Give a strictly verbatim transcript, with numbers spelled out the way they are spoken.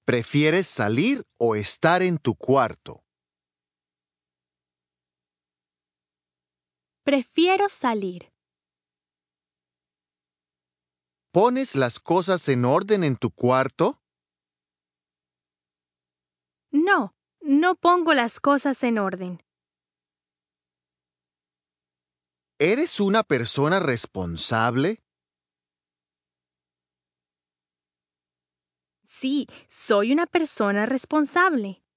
¿Prefieres salir o estar en tu cuarto? Prefiero salir. ¿Pones las cosas en orden en tu cuarto? No, no pongo las cosas en orden. ¿Eres una persona responsable? Sí, soy una persona responsable.